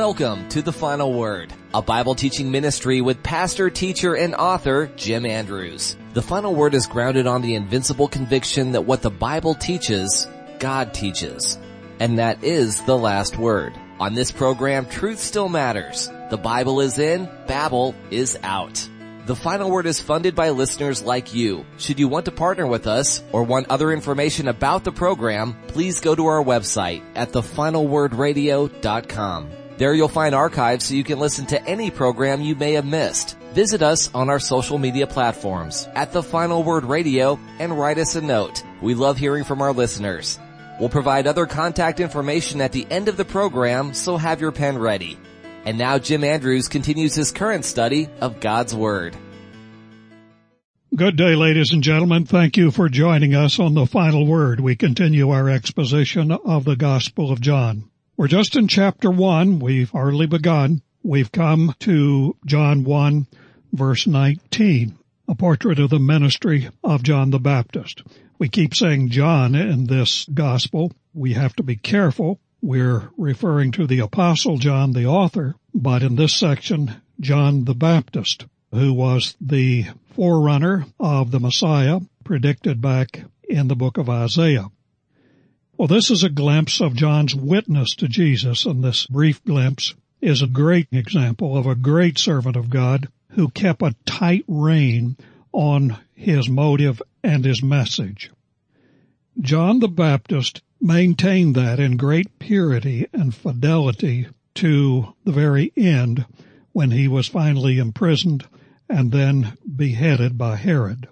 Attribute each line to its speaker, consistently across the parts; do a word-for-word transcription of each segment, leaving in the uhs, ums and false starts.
Speaker 1: Welcome to The Final Word, a Bible teaching ministry with pastor, teacher, and author Jim Andrews. The Final Word is grounded on the invincible conviction that what the Bible teaches, God teaches. And that is the last word. On this program, truth still matters. The Bible is in, Babel is out. The Final Word is funded by listeners like you. Should you want to partner with us or want other information about the program, please go to our website at the final word radio dot com. There you'll find archives so you can listen to any program you may have missed. Visit us on our social media platforms at The Final Word Radio and write us a note. We love hearing from our listeners. We'll provide other contact information at the end of the program, so have your pen ready. And now Jim Andrews continues his current study of God's Word.
Speaker 2: Good day, ladies and gentlemen. Thank you for joining us on The Final Word. We continue our exposition of the Gospel of John. We're just in chapter one. We've hardly begun. We've come to John one, verse nineteen, a portrait of the ministry of John the Baptist. We keep saying John in this gospel. We have to be careful. We're referring to the Apostle John, the author, but in this section, John the Baptist, who was the forerunner of the Messiah predicted back in the book of Isaiah. Well, this is a glimpse of John's witness to Jesus, and this brief glimpse is a great example of a great servant of God who kept a tight rein on his motive and his message. John the Baptist maintained that in great purity and fidelity to the very end when he was finally imprisoned and then beheaded by Herod.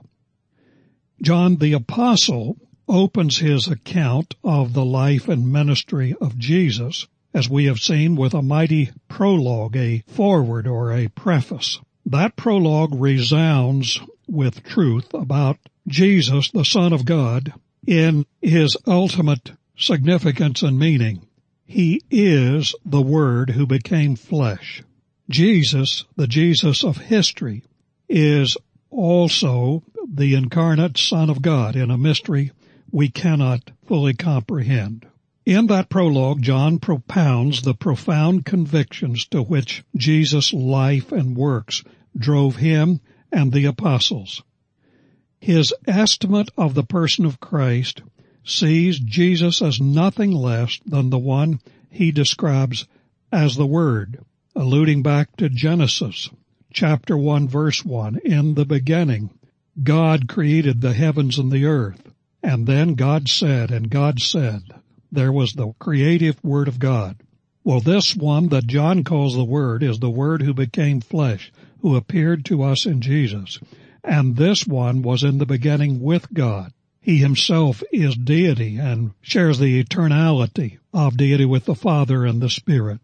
Speaker 2: John the Apostle opens his account of the life and ministry of Jesus, as we have seen, with a mighty prologue, a foreword or a preface. That prologue resounds with truth about Jesus, the Son of God, in his ultimate significance and meaning. He is the Word who became flesh. Jesus, the Jesus of history, is also the incarnate Son of God in a mystery we cannot fully comprehend. In that prologue, John propounds the profound convictions to which Jesus' life and works drove him and the apostles. His estimate of the person of Christ sees Jesus as nothing less than the one he describes as the Word, alluding back to Genesis chapter one, verse one. In the beginning, God created the heavens and the earth. And then God said, and God said, there was the creative Word of God. Well, this one that John calls the Word is the Word who became flesh, who appeared to us in Jesus. And this one was in the beginning with God. He himself is deity and shares the eternality of deity with the Father and the Spirit.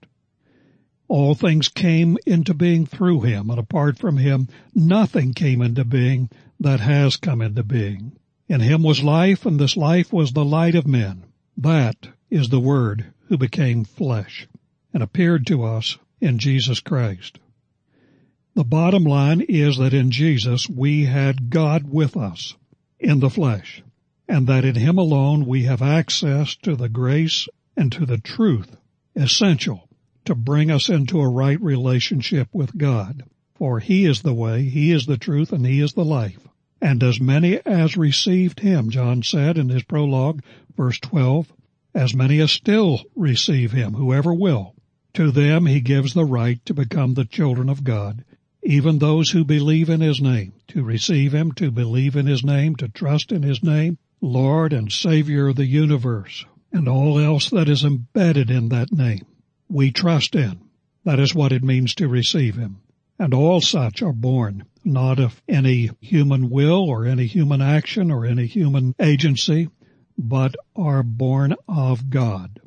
Speaker 2: All things came into being through him, and apart from him, nothing came into being that has come into being. In him was life, and this life was the light of men. That is the Word who became flesh and appeared to us in Jesus Christ. The bottom line is that in Jesus we had God with us in the flesh, and that in him alone we have access to the grace and to the truth essential to bring us into a right relationship with God. For he is the way, he is the truth, and he is the life. And as many as received him, John said in his prologue, verse twelve, as many as still receive him, whoever will, to them he gives the right to become the children of God, even those who believe in his name, to receive him, to believe in his name, to trust in his name, Lord and Savior of the universe, and all else that is embedded in that name. We trust in. That is what it means to receive him. And all such are born not of any human will or any human action or any human agency, but are born of God.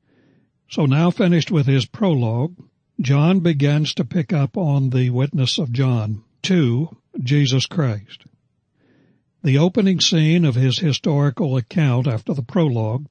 Speaker 2: So now, finished with his prologue, John begins to pick up on the witness of John to Jesus Christ. The opening scene of his historical account after the prologue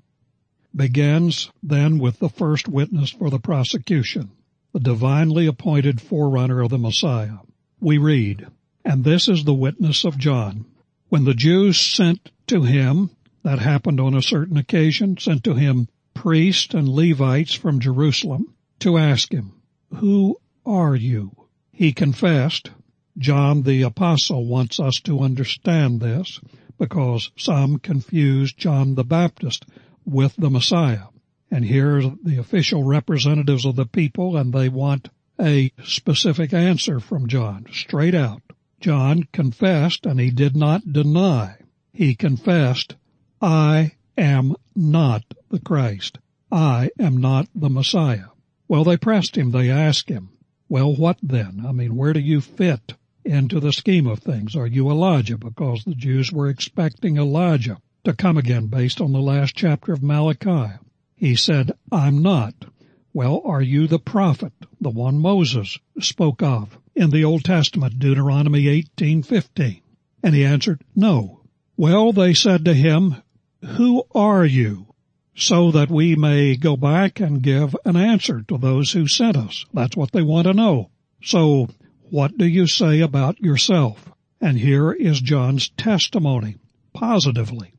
Speaker 2: begins then with the first witness for the prosecution, the divinely appointed forerunner of the Messiah. We read, "And this is the witness of John. When the Jews sent to him," that happened on a certain occasion, "sent to him priests and Levites from Jerusalem to ask him, who are you? He confessed. John the Apostle wants us to understand this because some confuse John the Baptist with the Messiah. And here are the official representatives of the people, and they want a specific answer from John, straight out. John confessed, and he did not deny. He confessed, I am not the Christ. I am not the Messiah. Well, they pressed him. They asked him, well, what then? I mean, where do you fit into the scheme of things? Are you Elijah? Because the Jews were expecting Elijah to come again based on the last chapter of Malachi. He said, I'm not. Well, are you the prophet, the one Moses spoke of in the Old Testament, Deuteronomy eighteen fifteen? And he answered, no. Well, they said to him, who are you? So that we may go back and give an answer to those who sent us. That's what they want to know. So, what do you say about yourself? And here is John's testimony, positively.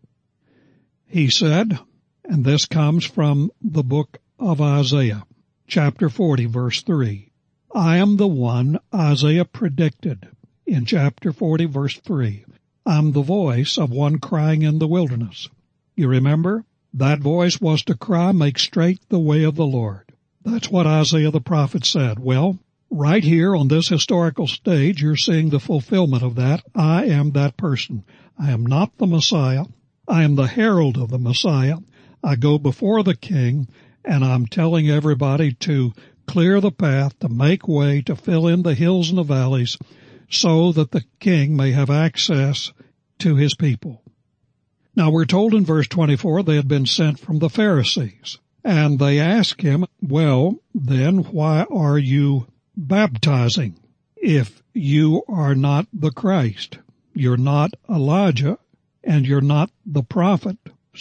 Speaker 2: He said, and this comes from the book of Isaiah, chapter forty, verse three. I am the one Isaiah predicted in chapter forty, verse three. I'm the voice of one crying in the wilderness. You remember? That voice was to cry, make straight the way of the Lord. That's what Isaiah the prophet said. Well, right here on this historical stage, you're seeing the fulfillment of that. I am that person. I am not the Messiah. I am the herald of the Messiah. I go before the king, and I'm telling everybody to clear the path, to make way, to fill in the hills and the valleys, so that the king may have access to his people. Now, we're told in verse twenty-four they had been sent from the Pharisees, and they asked him, well, then why are you baptizing if you are not the Christ? You're not Elijah, and you're not the prophet.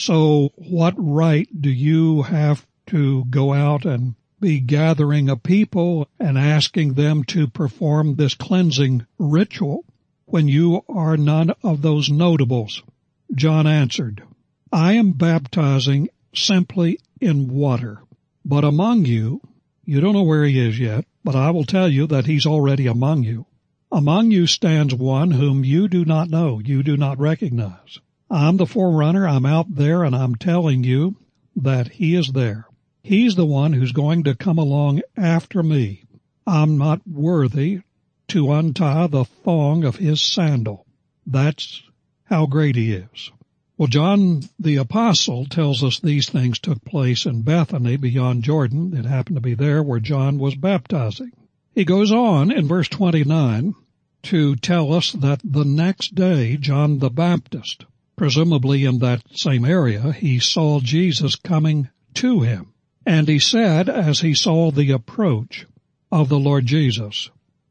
Speaker 2: So what right do you have to go out and be gathering a people and asking them to perform this cleansing ritual when you are none of those notables? John answered, I am baptizing simply in water, but among you, you don't know where he is yet, but I will tell you that he's already among you. Among you stands one whom you do not know, you do not recognize. I'm the forerunner, I'm out there, and I'm telling you that he is there. He's the one who's going to come along after me. I'm not worthy to untie the thong of his sandal. That's how great he is. Well, John the Apostle tells us these things took place in Bethany beyond Jordan. It happened to be there where John was baptizing. He goes on in verse twenty-nine to tell us that the next day John the Baptist, presumably in that same area, he saw Jesus coming to him. And he said, as he saw the approach of the Lord Jesus,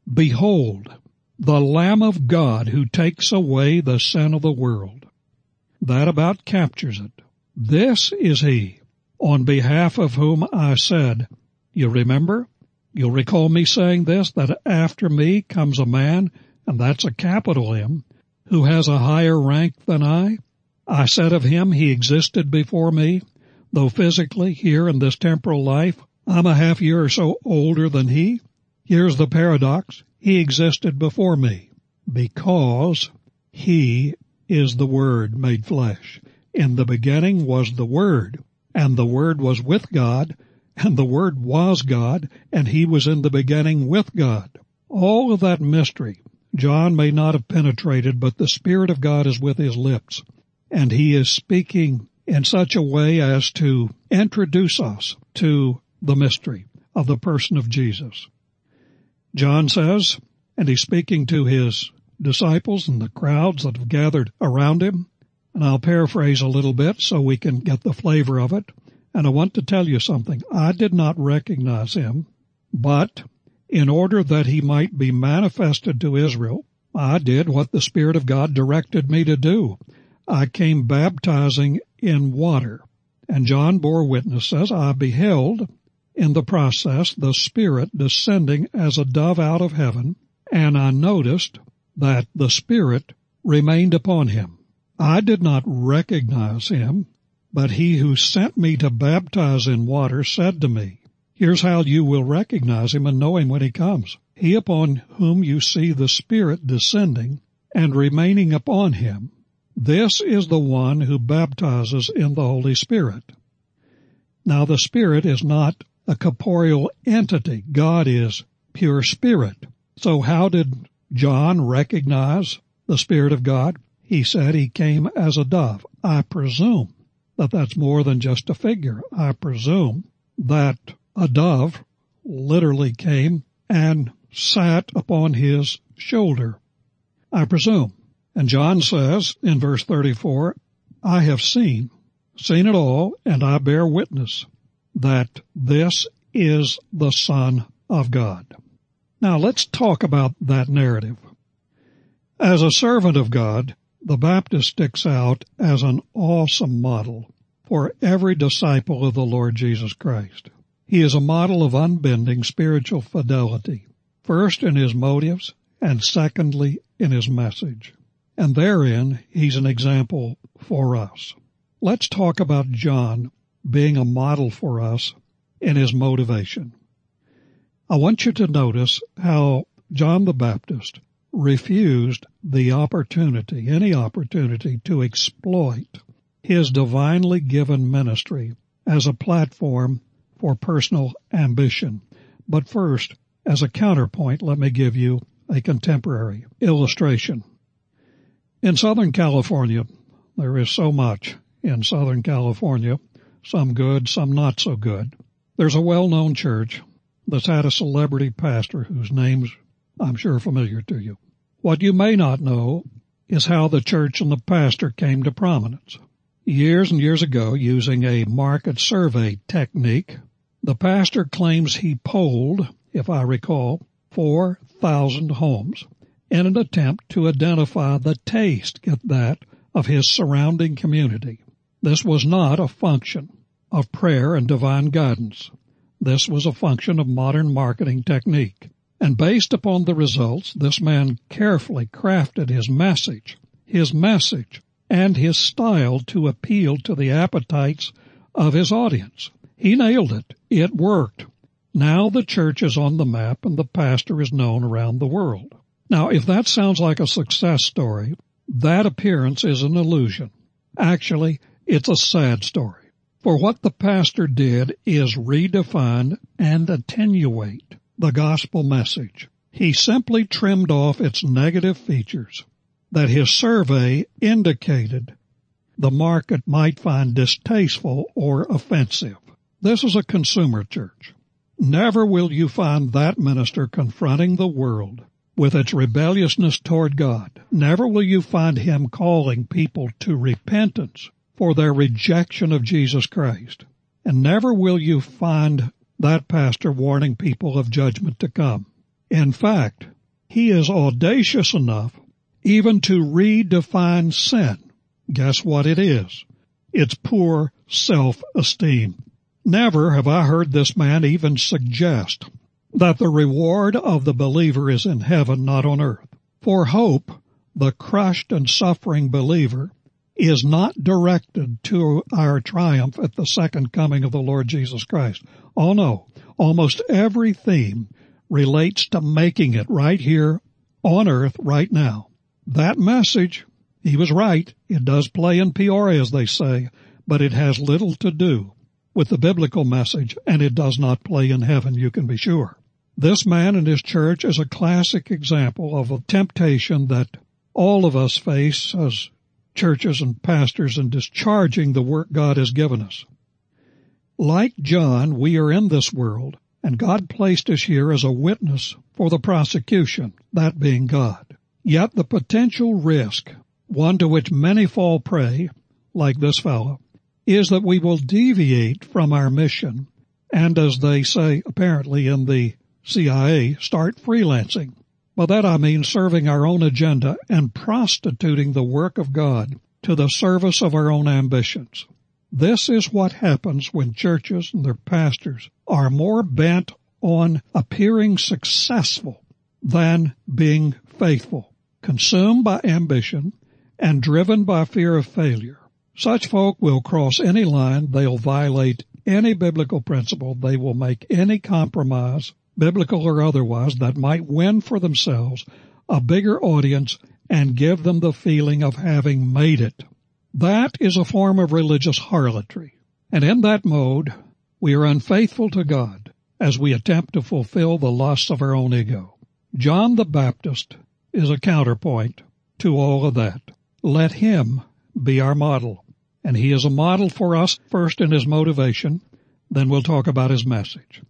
Speaker 2: behold, the Lamb of God who takes away the sin of the world. That about captures it. This is he, on behalf of whom I said, you remember? You'll recall me saying this, that after me comes a man, and that's a capital M, who has a higher rank than I. I said of him, he existed before me, though physically here in this temporal life, I'm a half year or so older than he. Here's the paradox. He existed before me because he is the Word made flesh. In the beginning was the Word, and the Word was with God, and the Word was God, and he was in the beginning with God. All of that mystery John may not have penetrated, but the Spirit of God is with his lips, and he is speaking in such a way as to introduce us to the mystery of the person of Jesus. John says, and he's speaking to his disciples and the crowds that have gathered around him, and I'll paraphrase a little bit so we can get the flavor of it. And I want to tell you something. I did not recognize him, but in order that he might be manifested to Israel, I did what the Spirit of God directed me to do. I came baptizing in water. And John bore witness, says, I beheld in the process the Spirit descending as a dove out of heaven, and I noticed that the Spirit remained upon him. I did not recognize him, but he who sent me to baptize in water said to me, Here's how you will recognize him and know him when he comes. He upon whom you see the Spirit descending and remaining upon him, this is the one who baptizes in the Holy Spirit. Now the Spirit is not a corporeal entity. God is pure Spirit. So how did John recognize the Spirit of God? He said he came as a dove. I presume that that's more than just a figure. I presume that a dove literally came and sat upon his shoulder. I presume. And John says in verse thirty-four, I have seen, seen it all, and I bear witness that this is the Son of God. Now let's talk about that narrative. As a servant of God, the Baptist sticks out as an awesome model for every disciple of the Lord Jesus Christ. He is a model of unbending spiritual fidelity, first in his motives and secondly in his message. And therein, he's an example for us. Let's talk about John being a model for us in his motivation. I want you to notice how John the Baptist refused the opportunity, any opportunity, to exploit his divinely given ministry as a platform for personal ambition. But first, as a counterpoint, let me give you a contemporary illustration. In Southern California, there is so much in Southern California, some good, some not so good. There's a well-known church that's had a celebrity pastor whose name's, I'm sure, familiar to you. What you may not know is how the church and the pastor came to prominence. Years and years ago, using a market survey technique, the pastor claims he polled, if I recall, four thousand homes in an attempt to identify the taste, get that, of his surrounding community. This was not a function of prayer and divine guidance. This was a function of modern marketing technique. And based upon the results, this man carefully crafted his message, his message, and his style to appeal to the appetites of his audience. He nailed it. It worked. Now the church is on the map and the pastor is known around the world. Now, if that sounds like a success story, that appearance is an illusion. Actually, it's a sad story. For what the pastor did is redefine and attenuate the gospel message. He simply trimmed off its negative features that his survey indicated the market might find distasteful or offensive. This is a consumer church. Never will you find that minister confronting the world with its rebelliousness toward God. Never will you find him calling people to repentance for their rejection of Jesus Christ. And never will you find that pastor warning people of judgment to come. In fact, he is audacious enough even to redefine sin. Guess what it is? It's poor self-esteem. Never have I heard this man even suggest that the reward of the believer is in heaven, not on earth. For hope, the crushed and suffering believer, is not directed to our triumph at the second coming of the Lord Jesus Christ. Oh no, almost every theme relates to making it right here on earth right now. That message, he was right, it does play in Peoria, as they say, but it has little to do with the biblical message, and it does not play in heaven, you can be sure. This man and his church is a classic example of a temptation that all of us face as churches and pastors in discharging the work God has given us. Like John, we are in this world, and God placed us here as a witness for the prosecution, that being God. Yet the potential risk, one to which many fall prey, like this fellow, is that we will deviate from our mission and, as they say apparently in the C I A, start freelancing. By that I mean serving our own agenda and prostituting the work of God to the service of our own ambitions. This is what happens when churches and their pastors are more bent on appearing successful than being faithful, consumed by ambition and driven by fear of failure. Such folk will cross any line, they'll violate any biblical principle, they will make any compromise, biblical or otherwise, that might win for themselves a bigger audience and give them the feeling of having made it. That is a form of religious harlotry. And in that mode, we are unfaithful to God as we attempt to fulfill the lusts of our own ego. John the Baptist is a counterpoint to all of that. Let him be our model. And he is a model for us, first in his motivation, then we'll talk about his message.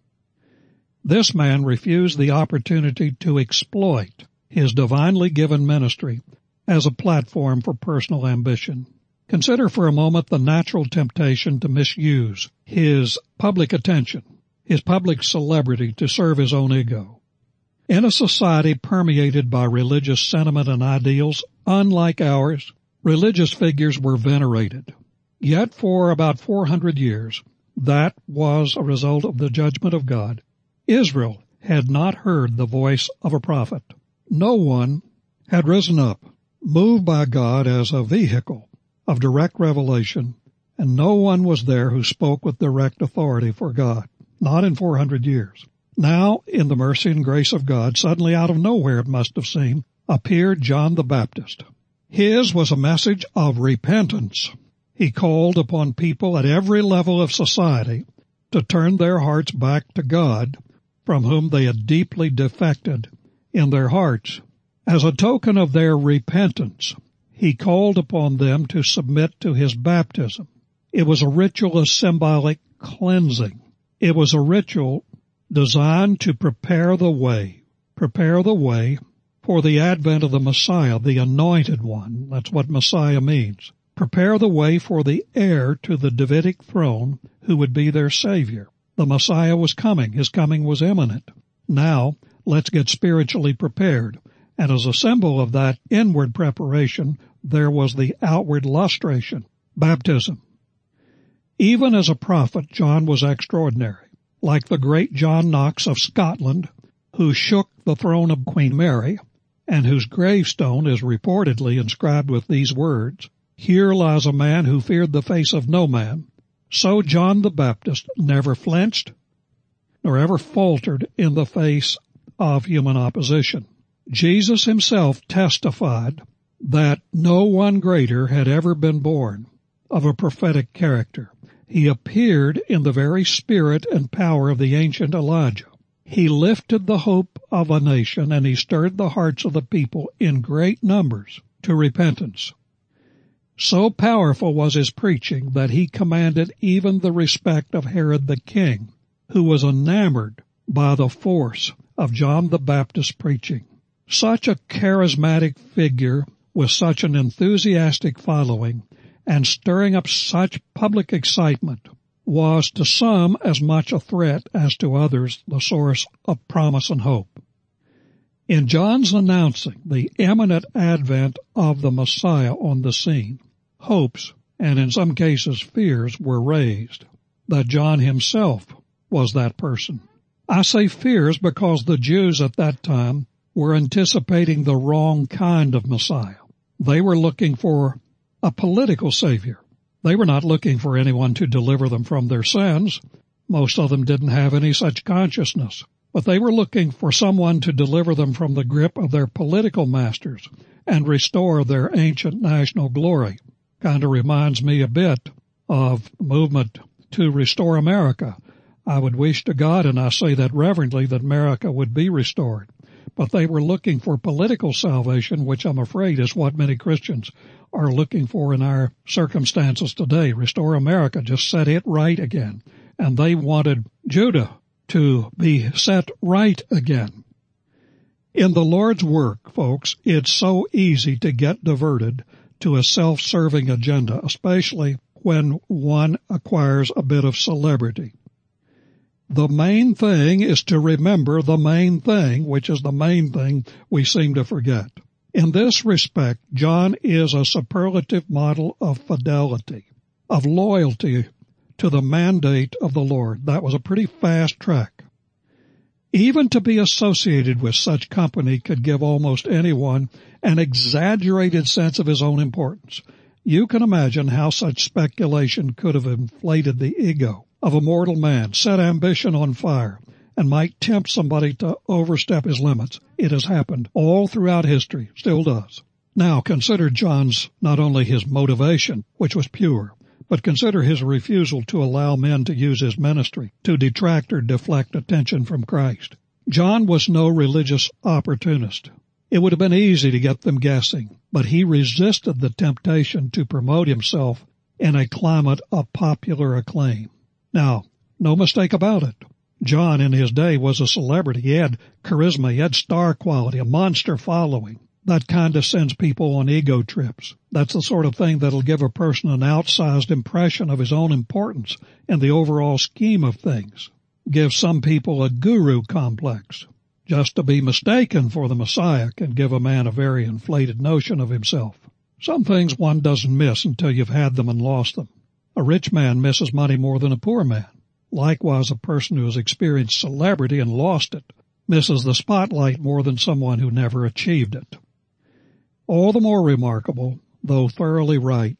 Speaker 2: This man refused the opportunity to exploit his divinely given ministry as a platform for personal ambition. Consider for a moment the natural temptation to misuse his public attention, his public celebrity to serve his own ego. In a society permeated by religious sentiment and ideals, unlike ours, religious figures were venerated. Yet for about four hundred years, that was a result of the judgment of God. Israel had not heard the voice of a prophet. No one had risen up, moved by God as a vehicle of direct revelation, and no one was there who spoke with direct authority for God, not in four hundred years. Now, in the mercy and grace of God, suddenly out of nowhere it must have seemed, appeared John the Baptist. His was a message of repentance. He called upon people at every level of society to turn their hearts back to God, from whom they had deeply defected in their hearts. As a token of their repentance, he called upon them to submit to his baptism. It was a ritual of symbolic cleansing. It was a ritual designed to prepare the way, prepare the way for the advent of the Messiah, the Anointed One. That's what Messiah means. Prepare the way for the heir to the Davidic throne who would be their Savior. The Messiah was coming. His coming was imminent. Now, let's get spiritually prepared. And as a symbol of that inward preparation, there was the outward lustration, baptism. Even as a prophet, John was extraordinary. Like the great John Knox of Scotland, who shook the throne of Queen Mary, and whose gravestone is reportedly inscribed with these words, "Here lies a man who feared the face of no man," so John the Baptist never flinched, nor ever faltered in the face of human opposition. Jesus himself testified that no one greater had ever been born of a prophetic character. He appeared in the very spirit and power of the ancient Elijah. He lifted the hope of a nation, and he stirred the hearts of the people in great numbers to repentance. So powerful was his preaching that he commanded even the respect of Herod the king, who was enamored by the force of John the Baptist's preaching. Such a charismatic figure with such an enthusiastic following and stirring up such public excitement was to some as much a threat as to others the source of promise and hope. In John's announcing the imminent advent of the Messiah on the scene, hopes, and in some cases fears, were raised that John himself was that person. I say fears because the Jews at that time were anticipating the wrong kind of Messiah. They were looking for a political savior. They were not looking for anyone to deliver them from their sins. Most of them didn't have any such consciousness. But they were looking for someone to deliver them from the grip of their political masters and restore their ancient national glory. Kind of reminds me a bit of the movement to restore America. I would wish to God, and I say that reverently, that America would be restored. But they were looking for political salvation, which I'm afraid is what many Christians are looking for in our circumstances today. Restore America, just set it right again. And they wanted Judah to be set right again. In the Lord's work, folks, it's so easy to get diverted to a self-serving agenda, especially when one acquires a bit of celebrity. The main thing is to remember the main thing, which is the main thing we seem to forget. In this respect, John is a superlative model of fidelity, of loyalty to the mandate of the Lord. That was a pretty fast track. Even to be associated with such company could give almost anyone an exaggerated sense of his own importance. You can imagine how such speculation could have inflated the ego of a mortal man, set ambition on fire, and might tempt somebody to overstep his limits. It has happened all throughout history, still does. Now consider John's, not only his motivation, which was pure, but consider his refusal to allow men to use his ministry to detract or deflect attention from Christ. John was no religious opportunist. It would have been easy to get them guessing, but he resisted the temptation to promote himself in a climate of popular acclaim. Now, no mistake about it. John in his day was a celebrity. He had charisma, he had star quality, a monster following. That kind of sends people on ego trips. That's the sort of thing that'll give a person an outsized impression of his own importance in the overall scheme of things. Give some people a guru complex. Just to be mistaken for the Messiah can give a man a very inflated notion of himself. Some things one doesn't miss until you've had them and lost them. A rich man misses money more than a poor man. Likewise, a person who has experienced celebrity and lost it misses the spotlight more than someone who never achieved it. All the more remarkable, though thoroughly right,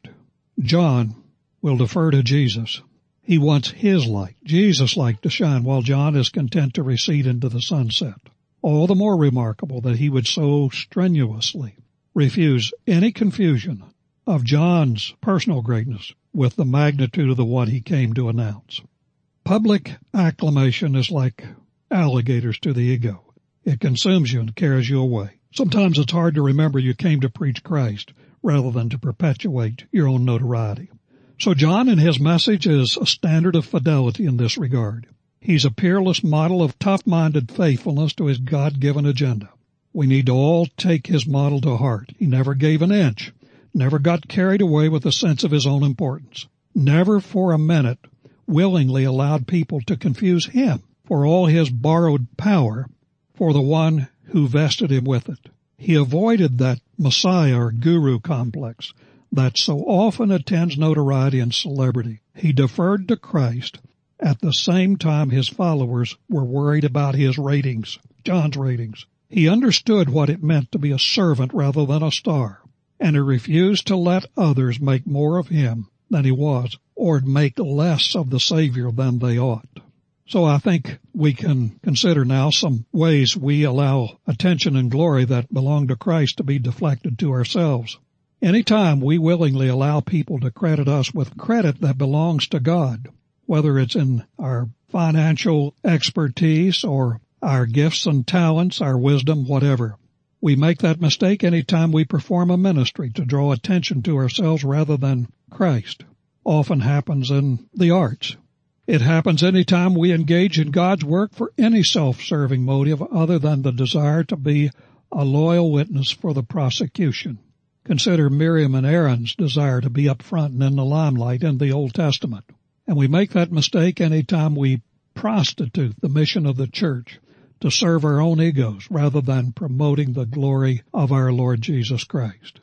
Speaker 2: John will defer to Jesus. He wants his light, Jesus' light, to shine, while John is content to recede into the sunset. All the more remarkable that he would so strenuously refuse any confusion of John's personal greatness with the magnitude of the one he came to announce. Public acclamation is like alligators to the ego. It consumes you and carries you away. Sometimes it's hard to remember you came to preach Christ rather than to perpetuate your own notoriety. So John in his message is a standard of fidelity in this regard. He's a peerless model of tough-minded faithfulness to his God-given agenda. We need to all take his model to heart. He never gave an inch, never got carried away with a sense of his own importance, never for a minute willingly allowed people to confuse him for all his borrowed power for the one who vested him with it. He avoided that Messiah or guru complex that so often attends notoriety and celebrity. He deferred to Christ at the same time his followers were worried about his ratings, John's ratings. He understood what it meant to be a servant rather than a star, and he refused to let others make more of him than he was, or make less of the Savior than they ought. So I think we can consider now some ways we allow attention and glory that belong to Christ to be deflected to ourselves. Anytime we willingly allow people to credit us with credit that belongs to God, whether it's in our financial expertise or our gifts and talents, our wisdom, whatever, we make that mistake anytime we perform a ministry to draw attention to ourselves rather than Christ. Often happens in the arts. It happens anytime we engage in God's work for any self-serving motive other than the desire to be a loyal witness for the prosecution. Consider Miriam and Aaron's desire to be up front and in the limelight in the Old Testament. And we make that mistake anytime we prostitute the mission of the church to serve our own egos rather than promoting the glory of our Lord Jesus Christ.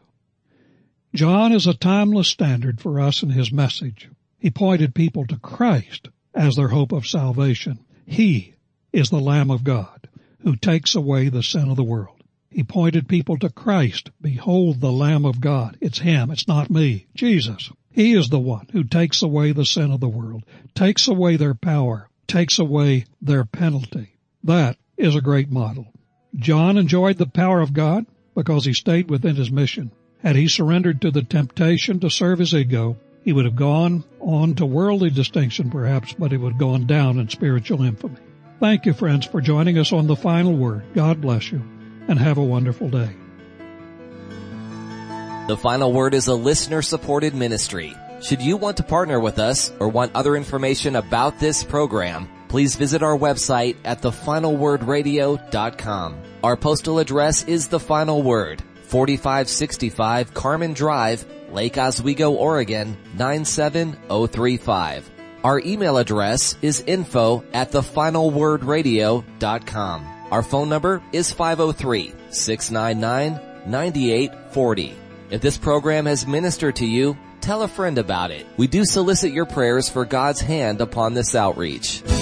Speaker 2: John is a timeless standard for us in his message. He pointed people to Christ as their hope of salvation. He is the Lamb of God who takes away the sin of the world. He pointed people to Christ. Behold the Lamb of God. It's him. It's not me. Jesus. He is the one who takes away the sin of the world, takes away their power, takes away their penalty. That is a great model. John enjoyed the power of God because he stayed within his mission. Had he surrendered to the temptation to serve his ego, he would have gone on to worldly distinction perhaps, but he would have gone down in spiritual infamy. Thank you, friends, for joining us on The Final Word. God bless you, and have a wonderful day.
Speaker 1: The Final Word is a listener-supported ministry. Should you want to partner with us or want other information about this program, please visit our website at the final word radio dot com. Our postal address is The Final Word, forty-five sixty-five Carmen Drive, Lake Oswego, Oregon, nine seven zero three five. Our email address is info at the final word radio dot com. Our phone number is five oh three, six nine nine, nine eight four oh. If this program has ministered to you, tell a friend about it. We do solicit your prayers for God's hand upon this outreach.